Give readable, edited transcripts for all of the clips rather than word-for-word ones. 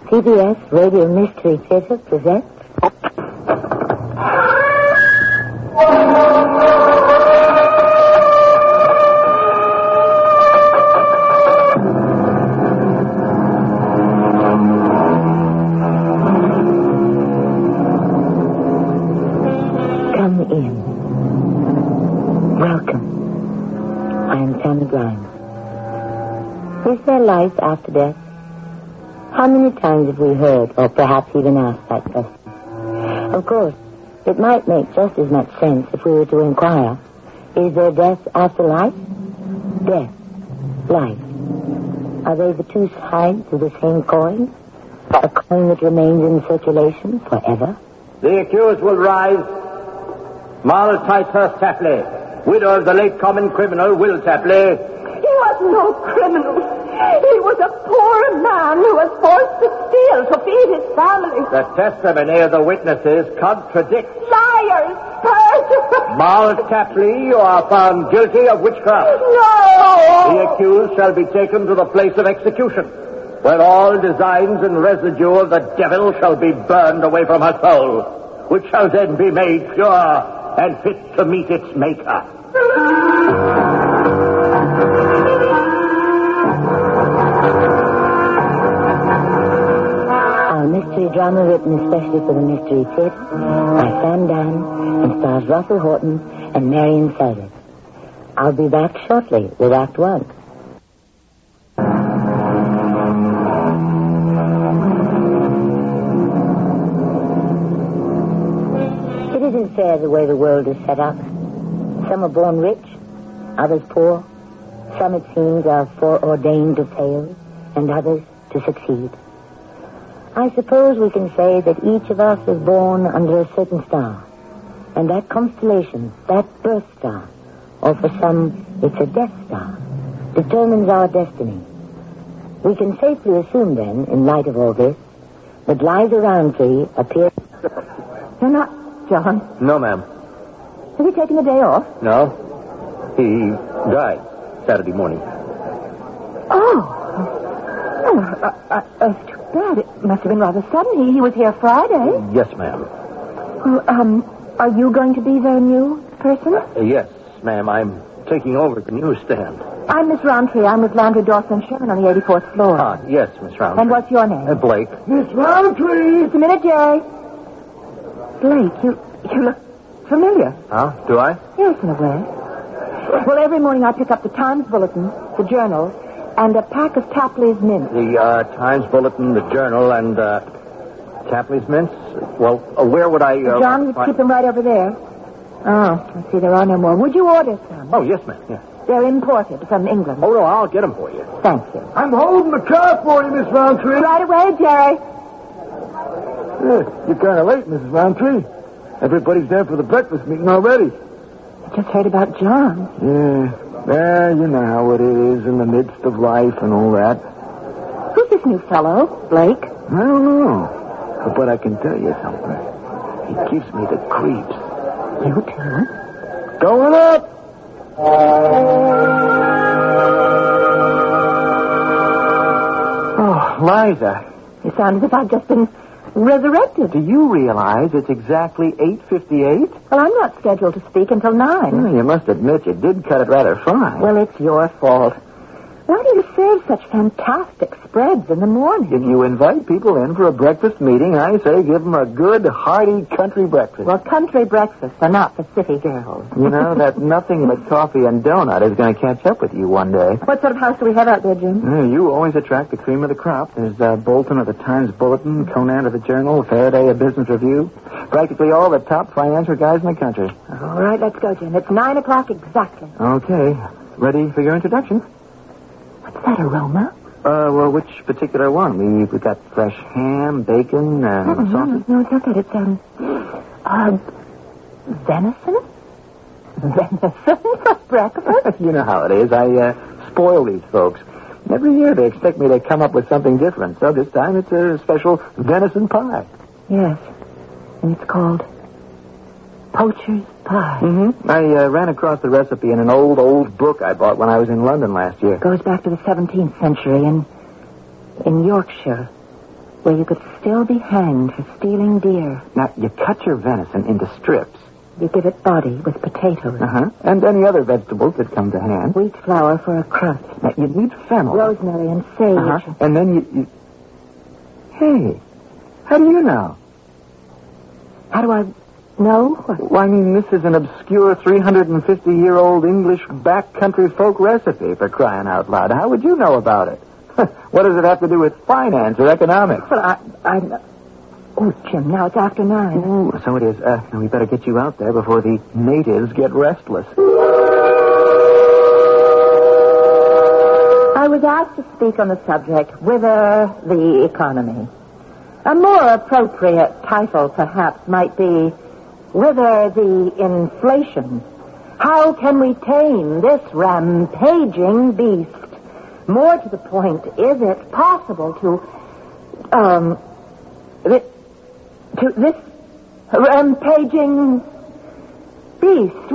CBS Radio Mystery Theater presents... Come in. Welcome. I am Tammy Grimes. Is there life after death? How many times have we heard, or perhaps even asked that question? Of course, it might make just as much sense if we were to inquire, is there death after life? Death, life. Are they the two sides of the same coin? A coin that remains in circulation forever? The accused will rise. Marl Ticehurst Tapley, widow of the late common criminal Will Tapley. He was no criminal. He was a poor man who was forced to steal to feed his family. The testimony of the witnesses contradicts. Liars! Perjurers! Marl Tapley, you are found guilty of witchcraft. No! The accused shall be taken to the place of execution, where all designs and residue of the devil shall be burned away from her soul, which shall then be made pure and fit to meet its maker. Our mystery drama written especially for the Mystery Theater by Sam Dan and stars Russell Horton and Marion Seldes. I'll be back shortly with Act One. It isn't fair the way the world is set up. Some are born rich, others poor. Some, it seems, are foreordained to fail, and others to succeed. I suppose we can say that each of us is born under a certain star. And that constellation, that birth star, or for some, it's a death star, determines our destiny. We can safely assume, then, in light of all this, that Liza Roundtree appears... You're not John. No, ma'am. Has he taken the day off? No. He died Saturday morning. Oh. It's too bad. It must have been rather sudden. He was here Friday. Yes, ma'am. Well, are you going to be the new person? Yes, ma'am. I'm taking over the newsstand. I'm Miss Roundtree. I'm with Landry, Dawson, and Sherman on the 84th floor. Ah, yes, Miss Roundtree. And what's your name? Blake. Miss Roundtree! Just a minute, Jerry. Blake, you look familiar. Huh? Do I? Yes, in a way. Well, every morning I pick up the Times Bulletin, the Journal, and a pack of Tapley's mints. The Times Bulletin, the Journal, and Tapley's mints? Well, where would I... John, you keep them right over there. Oh, I see there are no more. Would you order some? Oh, yes, ma'am. Yeah. They're imported from England. Oh, no, I'll get them for you. Thank you. I'm holding the car for you, Miss Roundtree. Right away, Jerry. You're kind of late, Mrs. Roundtree. Everybody's there for the breakfast meeting already. I just heard about John. Yeah. Well, you know how it is in the midst of life and all that. Who's this new fellow, Blake? I don't know. But I can tell you something. He gives me the creeps. You too? Going up! Oh, Liza. You sound as if I've just been resurrected. Do you realize it's exactly 8:58? Well, I'm not scheduled to speak until 9. Well, you must admit you did cut it rather fine. Well, it's your fault. Why do you serve such fantastic spreads in the morning? If you invite people in for a breakfast meeting, I say give them a good, hearty country breakfast. Well, country breakfasts are not for city girls. You know that nothing but coffee and donut is going to catch up with you one day. What sort of house do we have out there, Jim? You always attract the cream of the crop. There's Bolton of the Times Bulletin, Conan of the Journal, Faraday of Business Review. Practically all the top financial guys in the country. All right, let's go, Jim. It's 9 o'clock exactly. Okay. Ready for your introduction? What's that aroma? Well, which particular one? We've got fresh ham, bacon, sausage. No, it's not that. It's, venison? Venison for breakfast? You know how it is. I spoil these folks. Every year they expect me to come up with something different. So this time it's a special venison pie. Yes. And it's called poacher's pie. Mm-hmm. I ran across the recipe in an old book I bought when I was in London last year. It goes back to the 17th century in Yorkshire. where you could still be hanged for stealing deer. Now, you cut your venison into strips. You give it body with potatoes. And any other vegetables that come to hand. Wheat flour for a crust. Now, you need fennel. Rosemary and sage. And then you... Hey, how do you know? How do I know? Well, I mean, this is an obscure 350-year-old English backcountry folk recipe, for crying out loud. How would you know about it? What does it have to do with finance or economics? Well, Oh, Jim, now it's after 9. Ooh, so it is. Now we better get you out there before the natives get restless. I was asked to speak on the subject, Whither the Economy. A more appropriate title, perhaps, might be, Whither the Inflation. How can we tame this rampaging beast? More to the point, is it possible to this rampaging beast,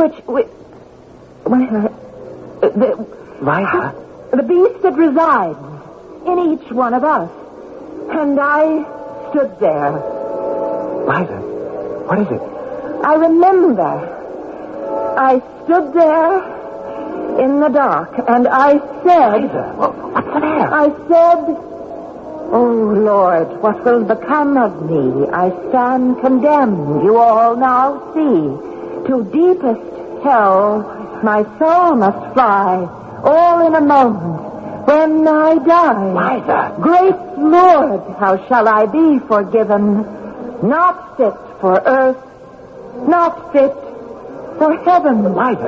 Liza? The beast that resides in each one of us. And I stood there. Liza, what is it? I remember. I stood there in the dark, and I said... Liza, what's the matter? I said, Oh, Lord, what will become of me? I stand condemned, you all now see. To deepest hell my soul must fly, all in a moment, when I die. Liza! Great Lord, how shall I be forgiven? Not fit for earth, not fit for heaven. Liza!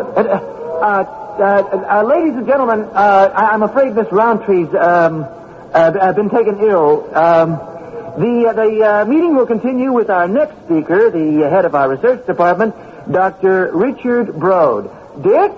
Ladies and gentlemen, I'm afraid Miss Roundtree's, been taken ill. The meeting will continue with our next speaker, the head of our research department, Dr. Richard Broad. Dick?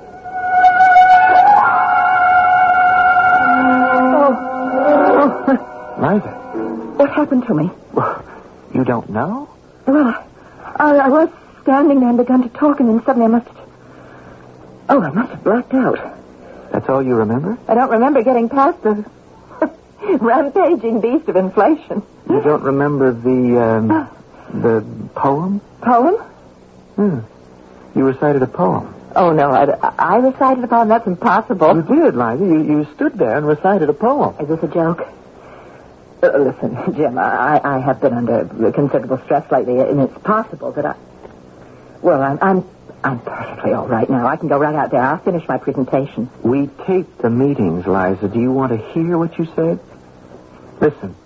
Liza. What happened to me? You don't know? Well, I was standing there and begun to talk, and then suddenly I must have blacked out. That's all you remember? I don't remember getting past the rampaging beast of inflation. You don't remember the poem? Poem? You recited a poem. Oh, no, I recited a poem. That's impossible. You did, Liza. You stood there and recited a poem. Is this a joke? Listen, Jim, I have been under considerable stress lately, and it's possible that I'm perfectly all right now. I can go right out there. I'll finish my presentation. We taped the meetings, Liza. Do you want to hear what you said? Listen.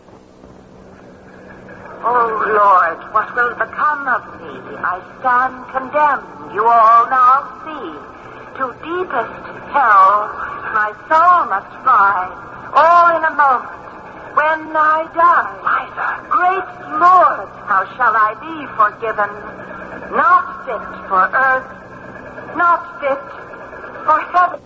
Oh, Lord, what will become of me? I stand condemned, you all now see. To deepest hell my soul must fly, all in a moment, when I die. Liza. Great Lord, how shall I be forgiven? Not fit for earth, not fit for heaven.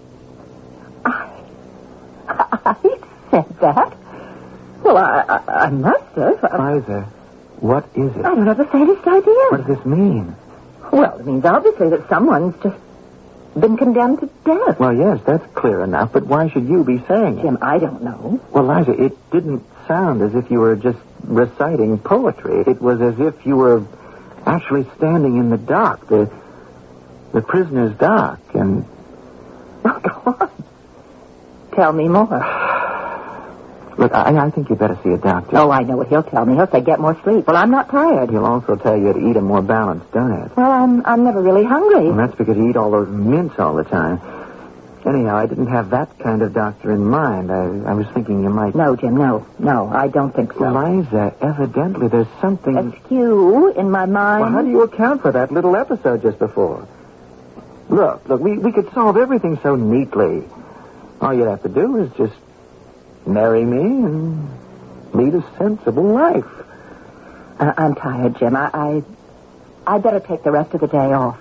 I said that? Well, I must have. Liza, what is it? I don't have the faintest idea. What does this mean? Well, it means obviously that someone's just been condemned to death. Well, yes, that's clear enough, but why should you be saying it? Jim, I don't know. Well, Liza, it didn't sound as if you were just reciting poetry. It was as if you were actually standing in the dock, the prisoner's dock, and... Oh, go on. Tell me more. Look, I think you better see a doctor. Oh, I know what he'll tell me. He'll say, get more sleep. Well, I'm not tired. He'll also tell you to eat a more balanced diet. Well, I'm never really hungry. And that's because you eat all those mints all the time. Anyhow, I didn't have that kind of doctor in mind. I was thinking you might... No, Jim, no, I don't think so. Liza, evidently there's something... Askew in my mind. Well, how do you account for that little episode just before? Look, we could solve everything so neatly. All you'd have to do is just marry me and lead a sensible life. I'm tired, Jim. I'd better take the rest of the day off.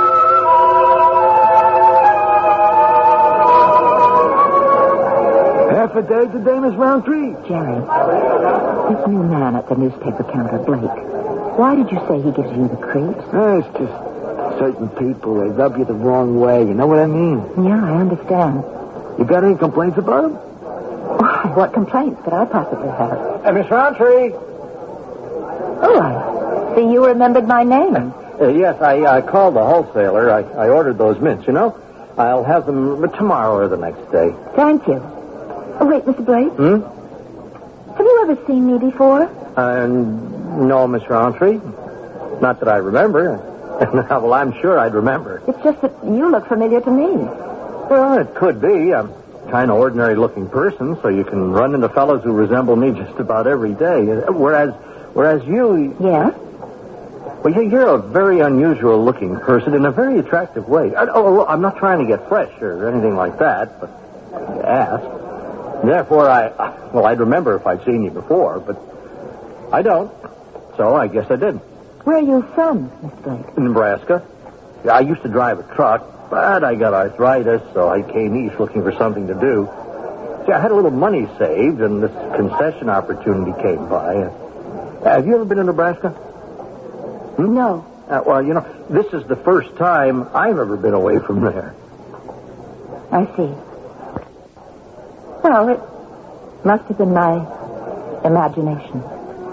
Half a day today, Miss Roundtree. Jerry, this new man at the newspaper counter, Blake, why did you say he gives you the creeps? It's just certain people, they rub you the wrong way. You know what I mean? Yeah, I understand. You got any complaints about him? Why, what complaints could I possibly have? Miss Roundtree. Oh, I see you remembered my name. Yes, I called the wholesaler. I ordered those mints, you know. I'll have them tomorrow or the next day. Thank you. Oh, wait, Mr. Blake. Have you ever seen me before? No, Miss Roundtree. Not that I remember. Well, I'm sure I'd remember. It's just that you look familiar to me. Well, it could be. I'm a kind of ordinary-looking person, so you can run into fellows who resemble me just about every day. Whereas you... Yes? Well, you're a very unusual-looking person in a very attractive way. I'm not trying to get fresh or anything like that, but I asked. Therefore, I'd remember if I'd seen you before, but I don't. So I guess I didn't. Where are you from, Mr. Blake? Nebraska. Yeah, I used to drive a truck, but I got arthritis, so I came east looking for something to do. See, I had a little money saved, and this concession opportunity came by. Have you ever been in Nebraska? No. Well, you know, this is the first time I've ever been away from there. I see. Well, it must have been my imagination.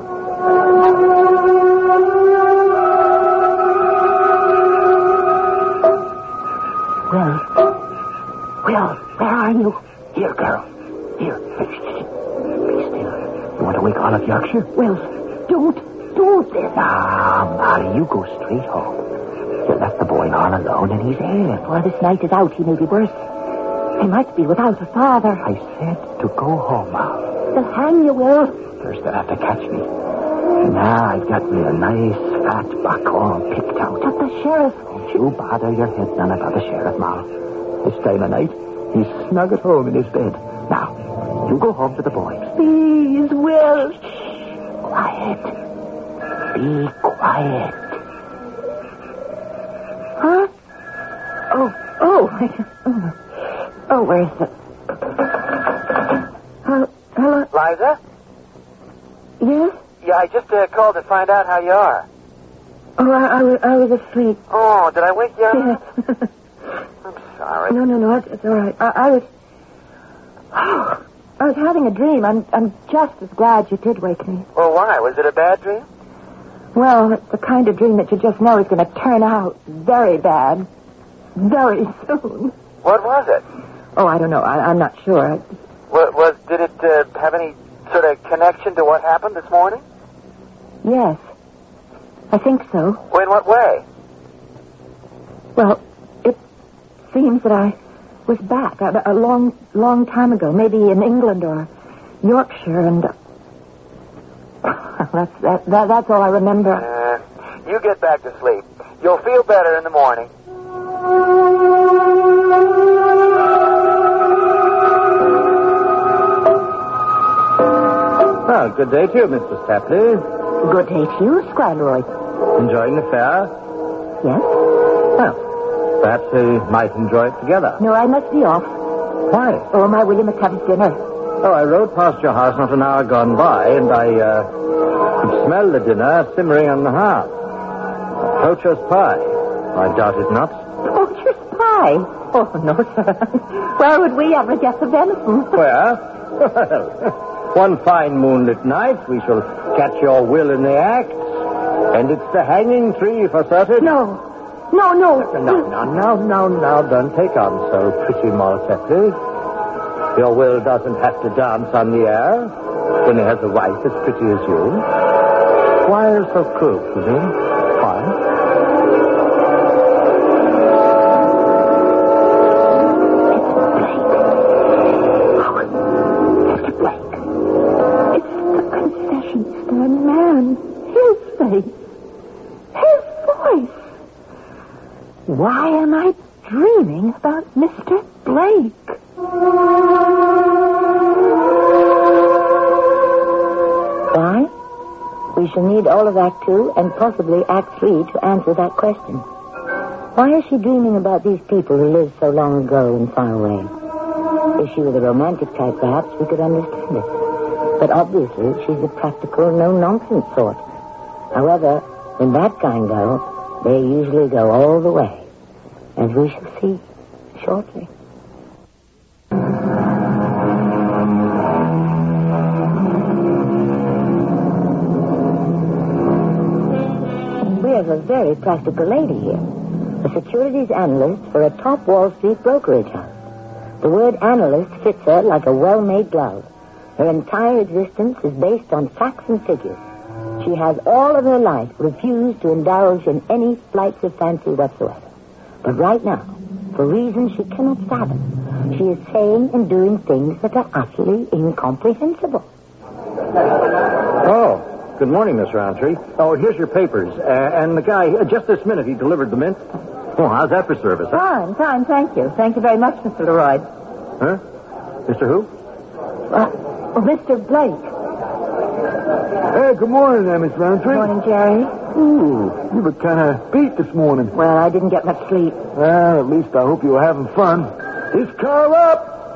Will, where are you? Here, girl. Here. Be still. You want to wake all of Yorkshire? Will, don't. Molly, you go straight home. You left the boy all alone and he's ailing. Before this night is out, he may be worse. He might be without a father. I said to go home, Molly. They'll hang you, Will. First they'll have to catch me. Now I've got me a nice fat buckhorn picked out. But the sheriff... Don't you bother your head none about the sheriff, Molly. This time of night, he's snug at home in his bed. Now, you go home to the boys. Please, Will. Quiet. Be quiet. Huh? Oh, where is it? Hello? Liza? Yes? Yeah, I just called to find out how you are. Oh, I was asleep. Oh, did I wake you up? Yes. I'm sorry. No, it's all right. I was having a dream. I'm just as glad you did wake me. Well, why? Was it a bad dream? Well, it's the kind of dream that you just know is going to turn out very bad. Very soon. What was it? Oh, I don't know. I'm not sure. Did it have any sort of connection to what happened this morning? Yes. I think so. Well, in what way? Well, it seems that I was back a long time ago, maybe in England or Yorkshire, and that's all I remember. You get back to sleep. You'll feel better in the morning. Well, good day to you, Mr. Stapley. Good day to you, Squire Roy. Enjoying the fair? Yes? Well, perhaps we might enjoy it together. No, I must be off. Why? Oh, my William McCubb's dinner. Oh, I rode past your house not an hour gone by, and I could smell the dinner simmering on the hearth. Poacher's pie. I doubt it not. Poacher's pie? Oh, no, sir. Where would we ever get the venison? Where? Well, one fine moonlit night, we shall catch your Will in the act, and it's the hanging tree for certain. No. Now, don't take on so pretty, Moll Tepley. Your Will doesn't have to dance on the air when he has a wife as pretty as you. Why are you so cruel to me? Why? Why am I dreaming about Mr. Blake? Why? We shall need all of Act 2 and possibly Act 3 to answer that question. Why is she dreaming about these people who lived so long ago and far away? If she were the romantic type, perhaps we could understand it. But obviously, she's the practical, no-nonsense sort. However, when that kind go, they usually go all the way. As we shall see shortly. of a very practical lady here. A securities analyst for a top Wall Street brokerage house. The word analyst fits her like a well-made glove. Her entire existence is based on facts and figures. She has all of her life refused to indulge in any flights of fancy whatsoever. But right now, for reasons she cannot fathom, she is saying and doing things that are utterly incomprehensible. Oh, good morning, Miss Roundtree. Oh, here's your papers. And the guy, just this minute, he delivered them in. Oh, how's that for service? Huh? Fine, thank you. Thank you very much, Mr. Leroy. Huh? Mr. Who? Mr. Blake. Hey, good morning there, Miss Roundtree. Good morning, Jerry. Ooh, you were kind of beat this morning. Well, I didn't get much sleep. Well, at least I hope you were having fun. Is Carl up?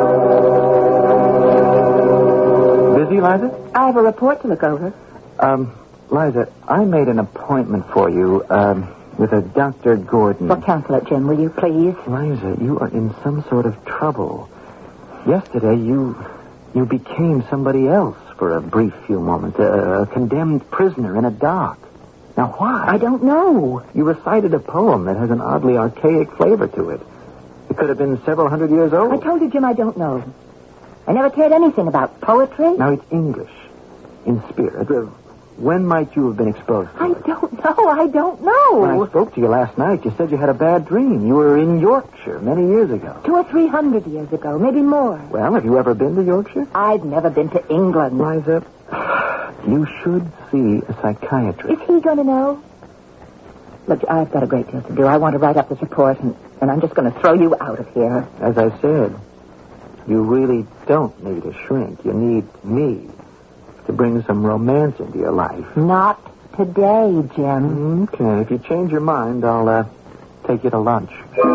Busy, Liza? I have a report to look over. Liza, I made an appointment for you, with a Dr. Gordon. Well, cancel it, Jim, will you, please? Liza, you are in some sort of trouble. Yesterday, you became somebody else for a brief few moments, a condemned prisoner in a dock. Now, why? I don't know. You recited a poem that has an oddly archaic flavor to it. It could have been several hundred years old. I told you, Jim, I don't know. I never cared anything about poetry. Now, it's English, in spirit. When might you have been exposed to I it? don't know. When I spoke to you last night, you said you had a bad dream. You were in Yorkshire many years ago. 200 or 300 years ago, maybe more. Well, have you ever been to Yorkshire? I've never been to England. Liza, you should see a psychiatrist. Is he going to know? Look, I've got a great deal to do. I want to write up this report, and I'm just going to throw you out of here. As I said, you really don't need a shrink. You need me to bring some romance into your life. Not today, Jim. Okay, if you change your mind, I'll take you to lunch.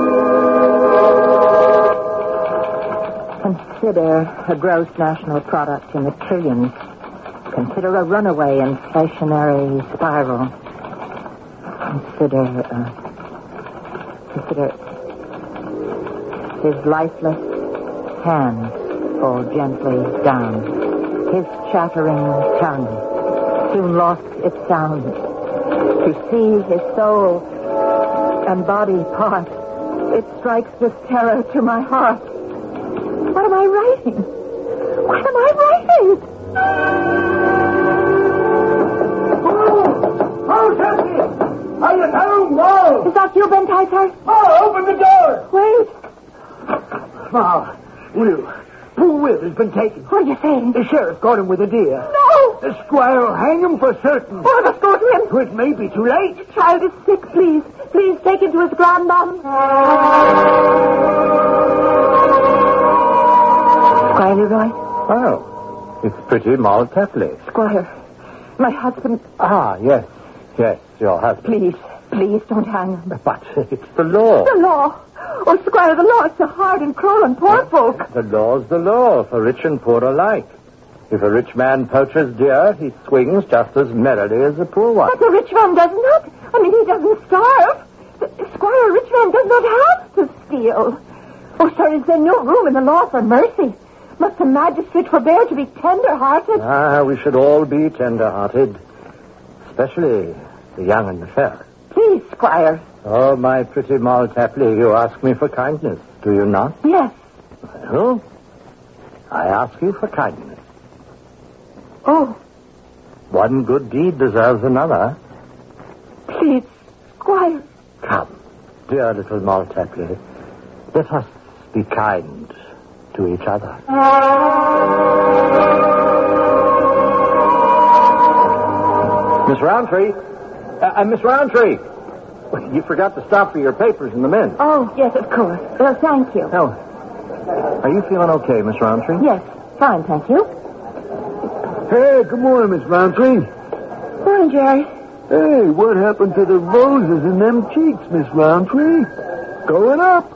Consider a gross national product in the trillions. Consider a runaway inflationary spiral. Consider his lifeless hands fall gently down. His chattering tongue soon lost its sound. To see his soul and body part, it strikes with terror to my heart. What am I writing? What am I writing? Oh, Jessie! Are you home? No! Is that you, Ben Tyser? Oh, open the door! Wait. Ma, Will, poor Will has been taken. What are you saying? The sheriff got him with a deer. No! The squire will hang him for certain. Oh, let's go to him. It may be too late. The child is sick, please. Please take him to his grandmom. Squire Leroy? Oh, it's pretty Moll Tapley. Squire, my husband... Ah, yes, your husband. Please don't hang him. But it's the law. The law. Oh, Squire, the law is so hard and cruel and poor folk. The law's the law for rich and poor alike. If a rich man poaches deer, he swings just as merrily as a poor one. But the rich man does not. I mean, he doesn't starve. Squire, a rich man does not have to steal. Oh, sir, is there no room in the law for mercy? Must the magistrate forbear to be tender-hearted? Ah, we should all be tender-hearted. Especially the young and the fair. Please, Squire. Oh, my pretty Moll Tapley, you ask me for kindness, do you not? Yes. Well, I ask you for kindness. Oh, One good deed deserves another. please, Squire. Come, dear little Moll Tapley, let us be kind to each other. Miss Roundtree! Miss Roundtree! You forgot to stop for your papers in the Mint. Oh, yes, of course. Well, thank you. Oh, are you feeling okay, Miss Roundtree? Yes, fine, thank you. Hey, good morning, Miss Roundtree. Morning, Jerry. Hey, what happened to the roses in them cheeks, Miss Roundtree? Going up.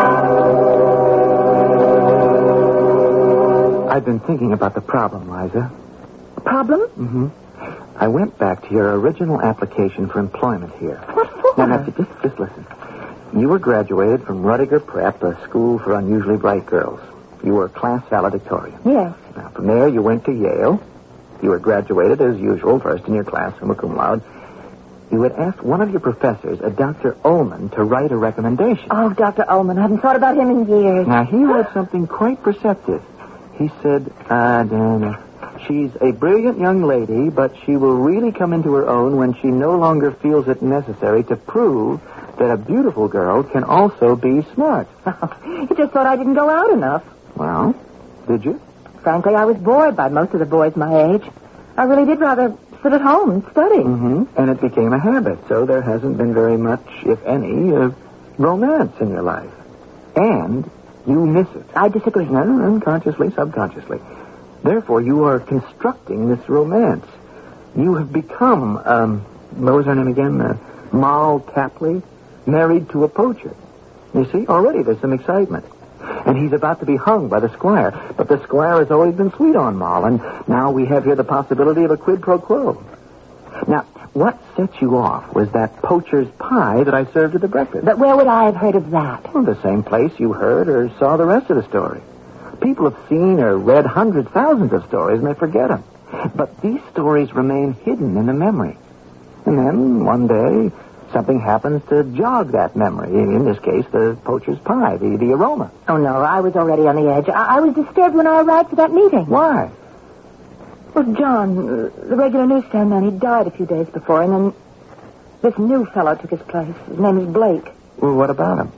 I've been thinking about the problem, Liza. Problem? Mm-hmm. I went back to your original application for employment here. What for? Now, just listen. You were graduated from Rudiger Prep, a school for unusually bright girls. You were a class valedictorian. Yes. Now, from there, you went to Yale. You were graduated, as usual, first in your class, summa cum laude. You had asked one of your professors, a Dr. Ullman, to write a recommendation. Oh, Dr. Ullman. I haven't thought about him in years. Now, he wrote something quite perceptive. He said, she's a brilliant young lady, but she will really come into her own when she no longer feels it necessary to prove that a beautiful girl can also be smart. He just thought I didn't go out enough. Well, did you? Frankly, I was bored by most of the boys my age. I really did rather sit at home and study. Mm-hmm. And it became a habit, so there hasn't been very much, if any, romance in your life. And you miss it. I disagree. No, unconsciously, subconsciously. Therefore, you are constructing this romance. You have become, what was her name again? Moll Tapley, married to a poacher. You see, already there's some excitement. And he's about to be hung by the squire. But the squire has always been sweet on Moll, and now we have here the possibility of a quid pro quo. Now, what set you off was that poacher's pie that I served at the breakfast. But where would I have heard of that? Well, the same place you heard or saw the rest of the story. People have seen or read hundreds, thousands of stories, and they forget them. But these stories remain hidden in the memory. And then, one day, something happens to jog that memory. In this case, the poacher's pie, the aroma. Oh, no, I was already on the edge. I was disturbed when I arrived for that meeting. Why? Well, John, the regular newsstand man, he died a few days before, and then this new fellow took his place. His name is Blake. Well, what about him?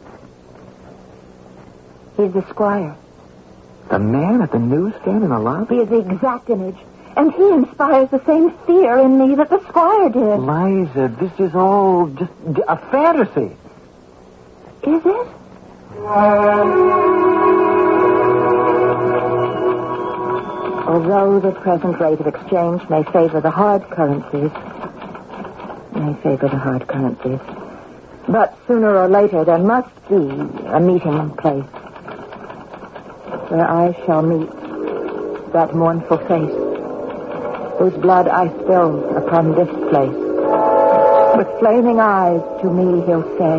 He's the squire. The man at the newsstand in the lobby? He is the exact image. And he inspires the same fear in me that the squire did. Liza, this is all just a fantasy. Is it? Although the present rate of exchange may favor the hard currencies, but sooner or later there must be a meeting place where I shall meet that mournful face whose blood I spilled upon this place. With flaming eyes to me he'll say,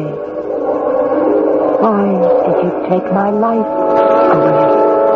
why did you take my life away?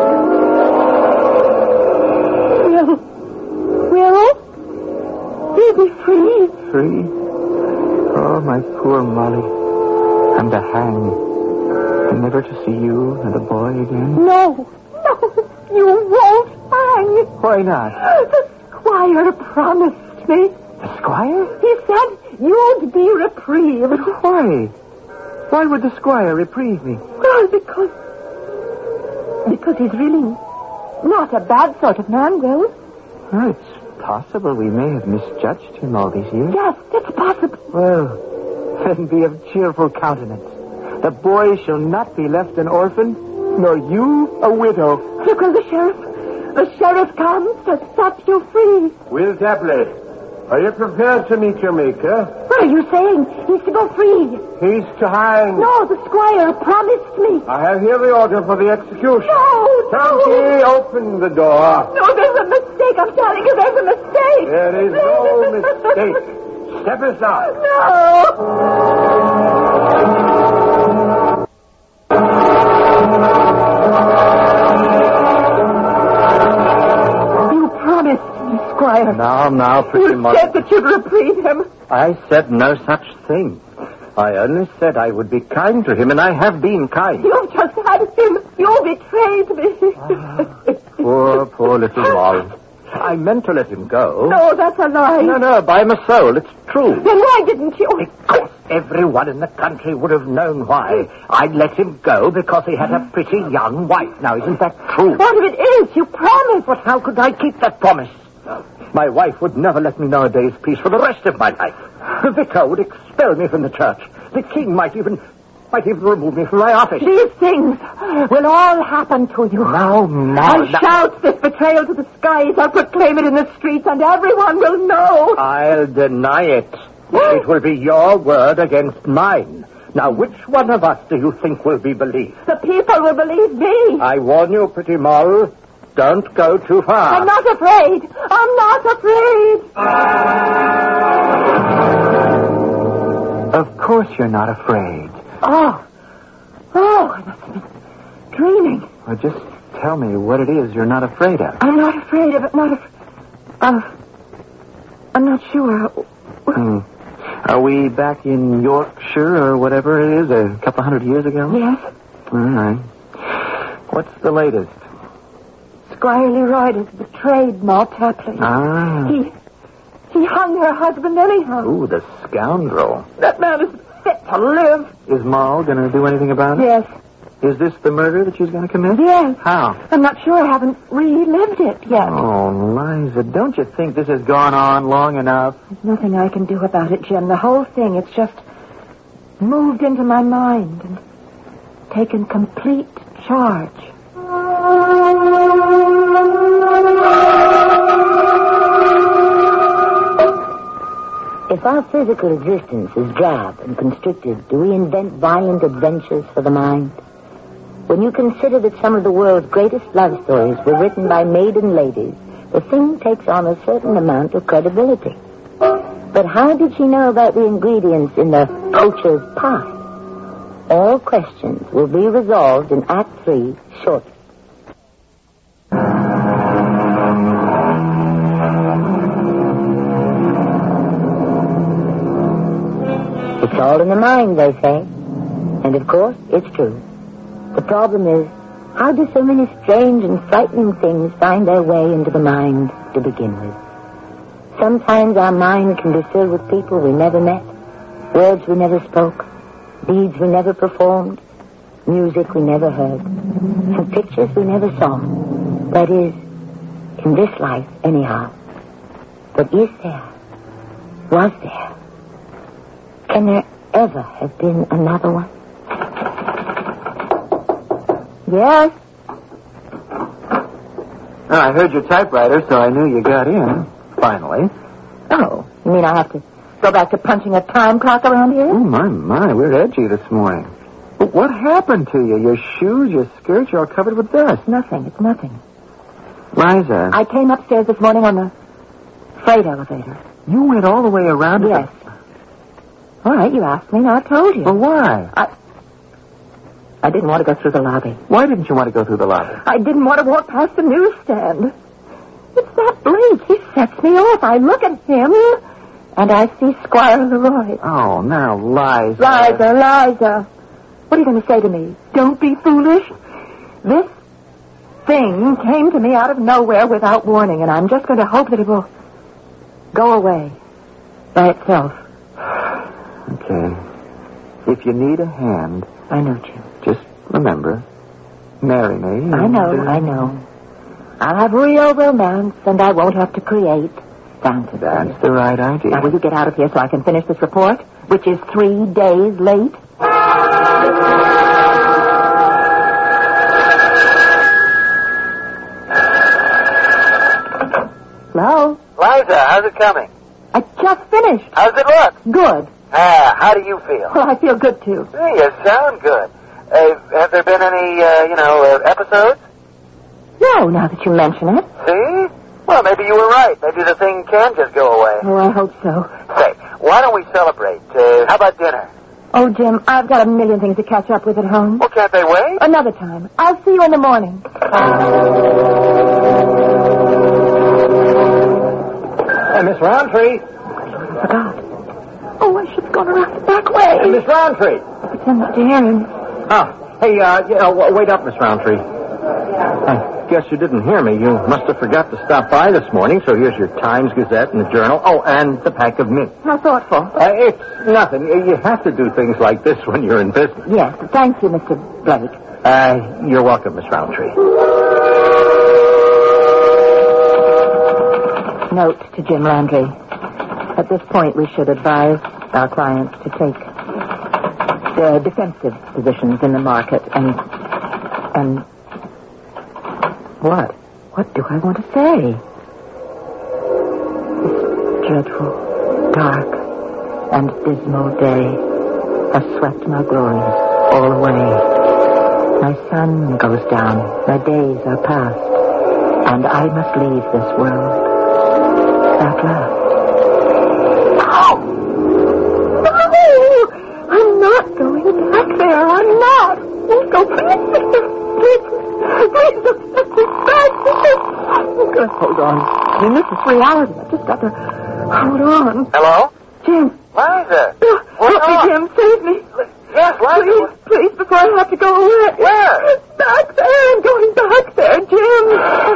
Will you be free? Free? Oh, my poor Molly. I'm to hang. And never to see you and the boy again? No, you won't hang. Why not? The squire promised me. The squire? He said you'd be reprieved. Why? Why would the squire reprieve me? Well, because he's really not a bad sort of man, Will. Oh, it's possible we may have misjudged him all these years. Yes, it's possible. Well, then be of cheerful countenance. The boy shall not be left an orphan, nor you a widow. Look, will the sheriff. The sheriff comes to set you free. Will Tapley, are you prepared to meet your maker? What are you saying? He's to go free. He's to hang. No, the squire promised me. I have here the order for the execution. No. Turnkey, open the door. No, there's a mistake. I'm telling you, there's a mistake. There is no mistake. Step aside. No. You promised me, Squire. Now, pretty You said that you'd reprieve him. I said no such thing. I only said I would be kind to him, and I have been kind. You've just had him. You betrayed me. Poor little Moll. I meant to let him go. No, that's a lie. No, by my soul, it's true. Then why didn't you? Because everyone in the country would have known why. I'd let him go because he had a pretty young wife. Now, isn't that true? What if it is? You promised. But how could I keep that promise? My wife would never let me know a day's peace for the rest of my life. The vicar would expel me from the church. The king might even remove me from my office. These things will all happen to you. Now. I'll shout this betrayal to the skies. I'll proclaim it in the streets, and everyone will know. I'll deny it. It will be your word against mine. Now, which one of us do you think will be believed? The people will believe me. I warn you, Pretty Moll, don't go too far. I'm not afraid. I'm not afraid. Of course you're not afraid. Oh, I must have been dreaming. Well, just tell me what it is you're not afraid of. I'm not afraid of it. I'm not sure. Are we back in Yorkshire or whatever it is, a couple 100 years ago? Yes. All right. What's the latest? Squire Leroy is betrayed Maud Tapley. Ah. He hung her husband anyhow. Ooh, the scoundrel. That man is fit to live. Is Moll going to do anything about it? Yes. Is this the murder that she's going to commit? Yes. How? I'm not sure. I haven't relived it yet. Oh, Liza, don't you think this has gone on long enough? There's nothing I can do about it, Jim. The whole thing, it's just moved into my mind and taken complete charge. If our physical existence is drab and constricted, do we invent violent adventures for the mind? When you consider that some of the world's greatest love stories were written by maiden ladies, the thing takes on a certain amount of credibility. But how did she know about the ingredients in the poacher's pie? All questions will be resolved in Act 3 shortly. It's all in the mind, they say. And of course, it's true. The problem is, how do so many strange and frightening things find their way into the mind to begin with? Sometimes our mind can be filled with people we never met, words we never spoke, deeds we never performed, music we never heard, and pictures we never saw. That is, in this life, anyhow. But is there? Was there? Can there ever have been another one? Yes? Oh, I heard your typewriter, so I knew you got in. Finally. Oh, you mean I have to go back to punching a time clock around here? Oh, my, we're edgy this morning. But what happened to you? Your shoes, your skirts, you're all covered with dust. Nothing. It's nothing. Liza. I came upstairs this morning on the freight elevator. You went all the way around? Yes. All right, you asked me, and I told you. Well, why? I didn't want to go through the lobby. Why didn't you want to go through the lobby? I didn't want to walk past the newsstand. It's that Blake. He sets me off. I look at him, and I see Squire Leroy. Oh, now, Liza. Liza. What are you going to say to me? Don't be foolish. This thing came to me out of nowhere without warning, and I'm just going to hope that it will go away by itself. Okay. If you need a hand... I know, Jim. Just remember, marry me. I know. I'll have real romance, and I won't have to create fantasy. That's the right idea. Now, will you get out of here so I can finish this report, which is 3 days late? Hello? Liza, how's it coming? I just finished. How's it look? Good. How do you feel? Well, I feel good, too. Hey, you sound good. Have there been any, episodes? No, now that you mention it. See? Well, maybe you were right. Maybe the thing can just go away. Oh, I hope so. Say, why don't we celebrate? How about dinner? Oh, Jim, I've got a million things to catch up with at home. Well, can't they wait? Another time. I'll see you in the morning. Hey, Miss Roundtree. I forgot. Oh, I should have gone around the back way. Hey, Miss Roundtree. Pretend not to hear him. Oh, hey, wait up, Miss Roundtree. I guess you didn't hear me. You must have forgot to stop by this morning, so here's your Times Gazette and the Journal. Oh, and the pack of mints. How thoughtful. It's nothing. You have to do things like this when you're in business. Yes, thank you, Mr. Blake. You're welcome, Miss Roundtree. Note to Jim Landry. At this point, we should advise our clients to take their defensive positions in the market and what? What do I want to say? This dreadful, dark, and dismal day has swept my glories all away. My sun goes down, my days are past, and I must leave this world at last. I'm not going back there. I'm not. Don't go back there. Please don't let me back there. I'm going to hold on. I mean, this is reality. I've just got to hold on. Hello? Jim. Liza! Help me, Jim. Save me. Yes, Liza. Please, before I have to go away. Where? Back there. I'm going back there, Jim.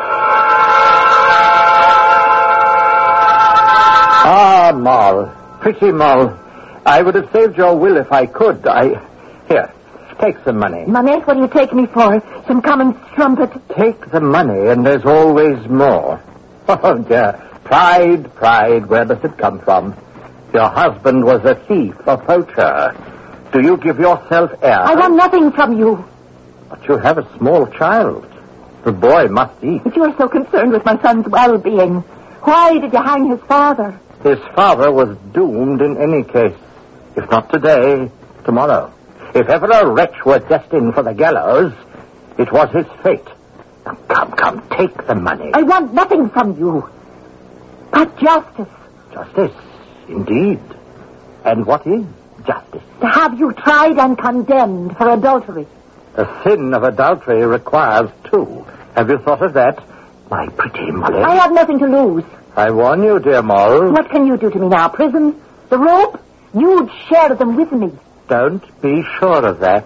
Ah, Moll. Pretty Moll. I would have saved your will if I could. Here, take some money. Money? What do you take me for? Some common strumpet? Take the money, and there's always more. Oh, dear. Pride, where does it come from? Your husband was a thief, a poacher. Do you give yourself airs? I want nothing from you. But you have a small child. The boy must eat. If you are so concerned with my son's well-being, why did you hang his father? His father was doomed in any case. If not today, tomorrow. If ever a wretch were destined for the gallows, it was his fate. Now, come, take the money. I want nothing from you. But justice. Justice, indeed. And what is justice? To have you tried and condemned for adultery. The sin of adultery requires two. Have you thought of that, my pretty Molly? I have nothing to lose. I warn you, dear Moll. What can you do to me now? Prison? The rope? You'd share them with me. Don't be sure of that.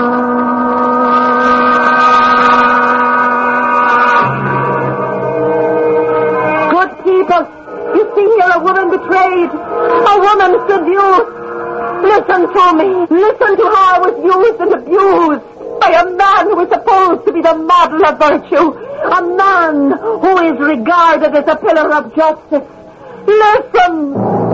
Good people, you see here a woman betrayed, a woman seduced. Listen to me. Listen to how I was used and abused by a man who is supposed to be the model of virtue, a man who is regarded as a pillar of justice. Listen.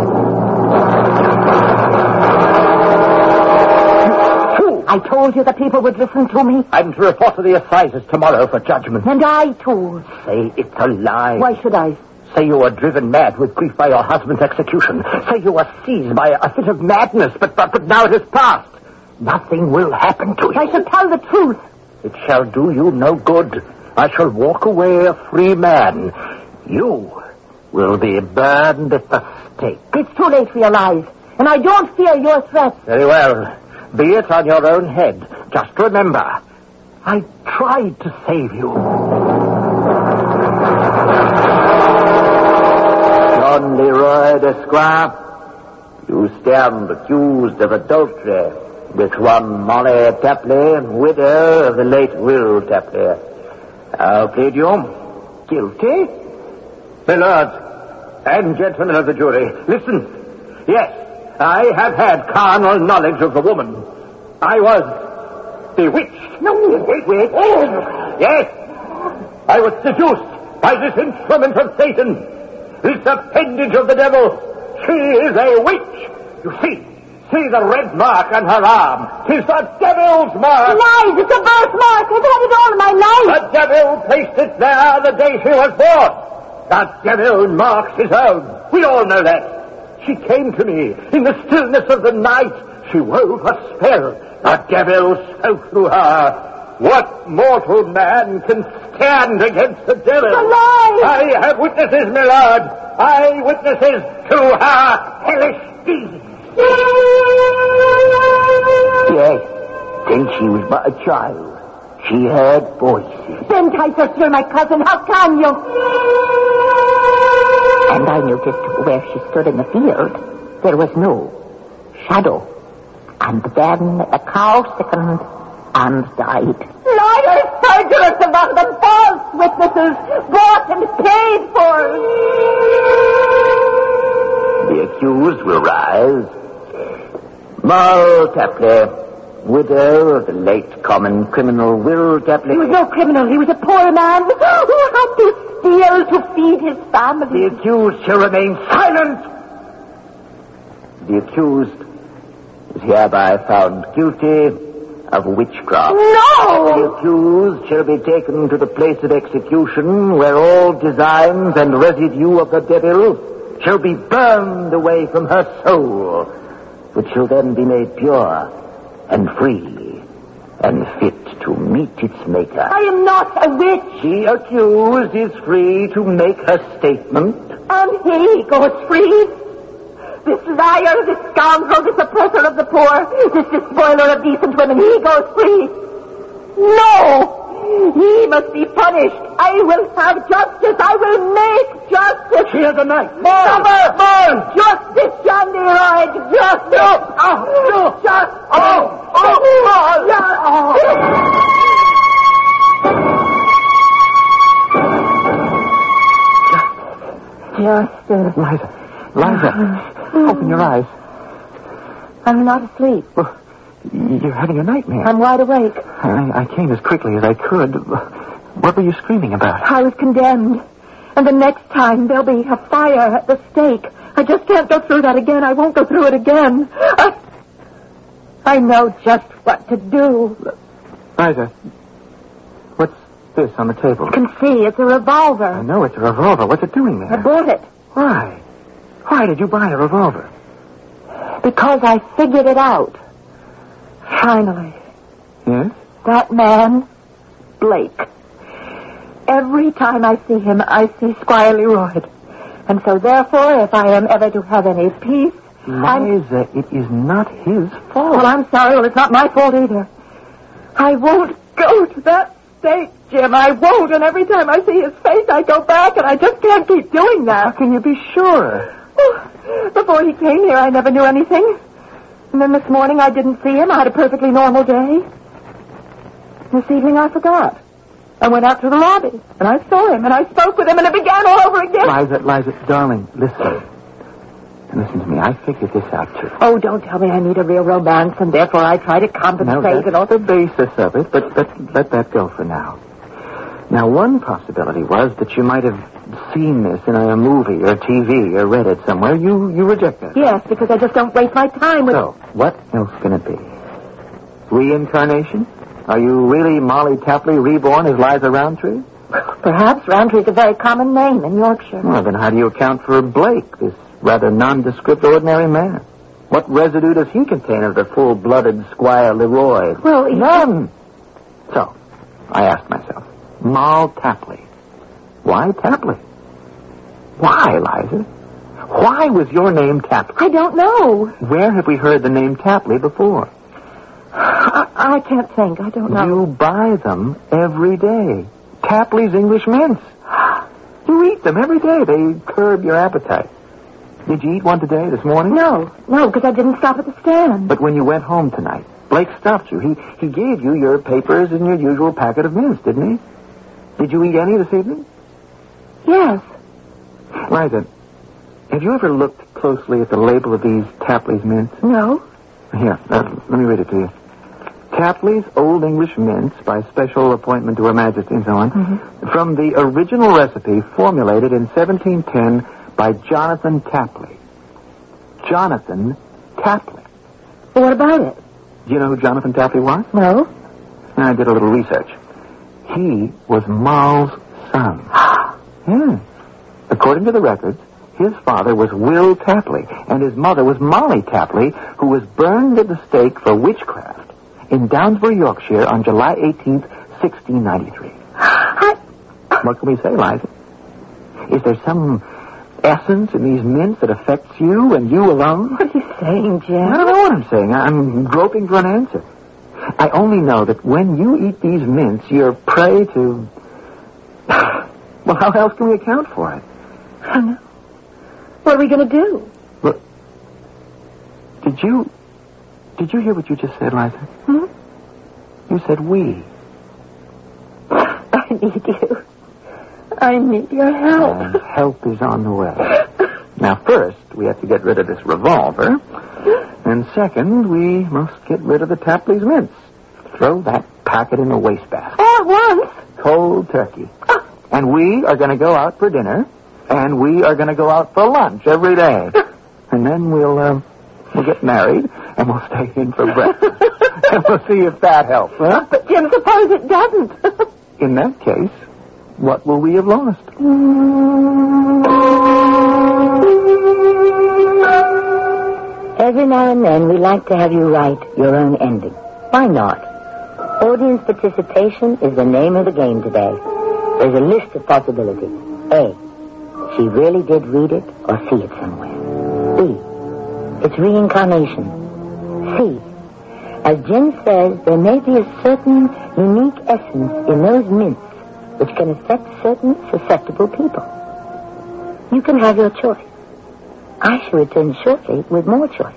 I told you the people would listen to me. I'm to report to the assizes tomorrow for judgment. And I too. Say it's a lie. Why should I? Say you were driven mad with grief by your husband's execution. Say you were seized by a fit of madness, but now it is past. Nothing will happen to you. I shall tell the truth. It shall do you no good. I shall walk away a free man. You will be burned at the stake. It's too late for your lies, and I don't fear your threats. Very well. Be it on your own head. Just remember, I tried to save you. John Leroy, Esquire, you stand accused of adultery with one Molly Tapley, widow of the late Will Tapley. How plead you? Guilty? My lords and gentlemen of the jury, listen. Yes, I have had carnal knowledge of the woman. I was bewitched. No, Wait. Oh, yes, I was seduced by this instrument of Satan, this appendage of the devil. She is a witch. You see the red mark on her arm. 'Tis the devil's mark. Lies! It's a birthmark! I've had it all my life! The devil placed it there the day she was born. The devil marks his own. We all know that. She came to me in the stillness of the night. She wove a spell. The devil spoke through her. What mortal man can stand against the devil? It's a lie! I have witnesses, my lord. Eyewitnesses to her hellish deeds. Yes, since she was but a child, she heard voices. Ben Kaiser, you're my cousin. How can you? And I noticed where she stood in the field, there was no shadow. And then a cow sickened and died. Liars, perjurers among them, false witnesses, bought and paid for. The accused will rise. Moll Tapley, widow of the late common criminal Will Tapley. He was no criminal. He was a poor man who had to steal to feed his family. The accused shall remain silent. The accused is hereby found guilty of witchcraft. No! The accused shall be taken to the place of execution, where all designs and residue of the devil shall be burned away from her soul, which shall then be made pure and free and fit to meet its maker. I am not a witch. The accused is free to make her statement. And he goes free. This liar, this scoundrel, this oppressor of the poor, this despoiler of decent women, he goes free. No! He must be punished. I will have justice. I will make justice. She has a knife. More! Justice, John Leroy. Just no. Justin. Liza, open your eyes. I'm not asleep. Well, you're having a nightmare. I'm wide awake. I came as quickly as I could. What were you screaming about? I was condemned. And the next time there'll be a fire at the stake. I just can't go through that again. I won't go through it again. I know just what to do. Liza, what's this on the table? You can see it's a revolver. I know it's a revolver. What's it doing there? I bought it. Why? Why did you buy a revolver? Because I figured it out. Finally. Yes? That man, Blake. Every time I see him, I see Squire Leroy. And so, therefore, if I am ever to have any peace... Liza, it is not his fault. Well, I'm sorry. Well, it's not my fault either. I won't go to that stake, Jim. I won't. And every time I see his face, I go back, and I just can't keep doing that. How can you be sure? Oh, before he came here, I never knew anything. And then this morning, I didn't see him. I had a perfectly normal day. This evening, I forgot. I went out to the lobby, and I saw him, and I spoke with him, and it began all over again. Liza, darling, listen. And listen to me. I figured this out, too. Oh, don't tell me I need a real romance, and therefore I try to compensate. No, that's the basis of it, but let that go for now. Now, one possibility was that you might have seen this in a movie or TV or read it somewhere. You reject that. Yes, because I just don't waste my time with... So, what else can it be? Reincarnation? Are you really Molly Tapley reborn as Liza Roundtree? Perhaps. Roundtree's a very common name in Yorkshire. Well, then how do you account for Blake, this rather nondescript ordinary man? What residue does he contain of the full-blooded Squire Leroy? Well, none. So, I asked myself, Moll Tapley. Why Tapley? Why, Liza? Why was your name Tapley? I don't know. Where have we heard the name Tapley before? I can't think. I don't know. You buy them every day. Tapley's English mints. You eat them every day. They curb your appetite. Did you eat one today, this morning? No, because I didn't stop at the stand. But when you went home tonight, Blake stopped you. He gave you your papers and your usual packet of mints, didn't he? Did you eat any this evening? Yes. Liza, have you ever looked closely at the label of these Tapley's mints? No. Here, let me read it to you. Tapley's Old English Mints, by special appointment to Her Majesty and so on, from the original recipe formulated in 1710 by Jonathan Tapley. Jonathan Tapley. Well, what about it? Do you know who Jonathan Tapley was? No. I did a little research. He was Moll's son. Yeah. According to the records, his father was Will Tapley, and his mother was Molly Tapley, who was burned at the stake for witchcraft in Downsbury, Yorkshire, on July 18th, 1693. What can we say, Liza? Is there some essence in these mints that affects you and you alone? What are you saying, Jim? I don't know what I'm saying. I'm groping for an answer. I only know that when you eat these mints, you're prey to... Well, how else can we account for it? I know. What are we going to do? Look, did you hear what you just said, Liza? Hmm? You said we. I need you. I need your help. And help is on the way. Now, first, we have to get rid of this revolver. And second, we must get rid of the Tapley's mints. Throw that packet in the wastebasket. All at once? Cold turkey. And we are going to go out for dinner. And we are going to go out for lunch every day. And then we'll get married, and we'll stay in for breakfast. And we'll see if that helps, huh? But, Jim, suppose it doesn't. In that case, what will we have lost? Every now and then, we like to have you write your own ending. Why not? Audience participation is the name of the game today. There's a list of possibilities. A, she really did read it or see it somewhere. B, it's reincarnation. C, as Jim says, there may be a certain unique essence in those mints which can affect certain susceptible people. You can have your choice. I shall return shortly with more choices.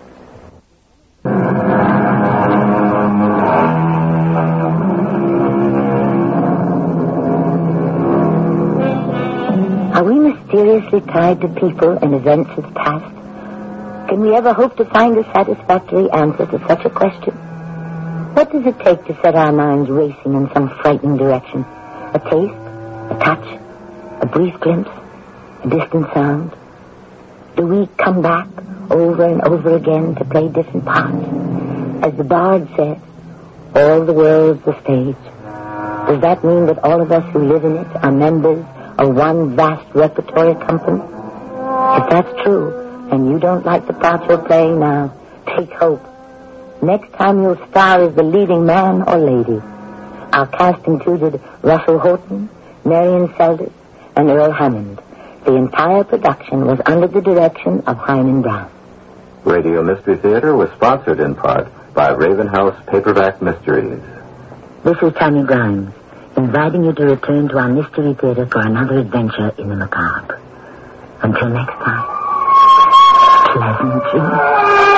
Are we mysteriously tied to people and events of the past? Can we ever hope to find a satisfactory answer to such a question? What does it take to set our minds racing in some frightening direction? A taste? A touch? A brief glimpse? A distant sound? Do we come back over and over again to play different parts? As the bard said, all the world's the stage. Does that mean that all of us who live in it are members of one vast repertory company? If that's true, and you don't like the part you're playing now, take hope. Next time you'll star as the leading man or lady. Our cast included Russell Horton, Marion Seldes, and Earl Hammond. The entire production was under the direction of Hyman Brown. Radio Mystery Theater was sponsored in part by Raven House Paperback Mysteries. This is Tammy Grimes, inviting you to return to our Mystery Theater for another adventure in the macabre. Until next time, pleasant dreams.